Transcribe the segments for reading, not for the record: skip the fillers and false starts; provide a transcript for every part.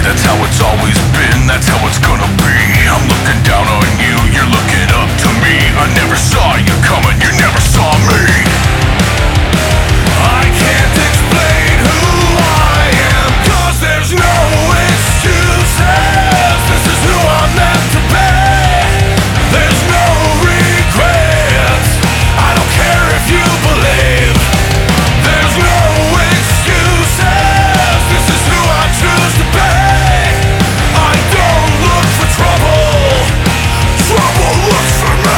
That's how it's always been, that's how it's gonna be. I'm looking down on you, you're looking up to me. I never saw you coming, you never saw me. I can't explain who I am, 'cause there's no excuses. This is who I'm meant to be. There's no regrets. I don't care if you believe. There's no excuses. This is who I choose to be. I don't look for trouble. Trouble looks for me.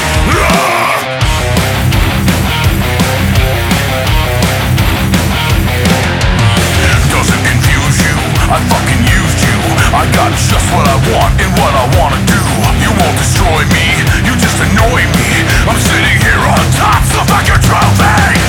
Doesn't confuse you, I fucking used you. I got just what I want and what I wanna do. You won't destroy me, you just annoy me. I'm sitting here on top, so fuck your trophy.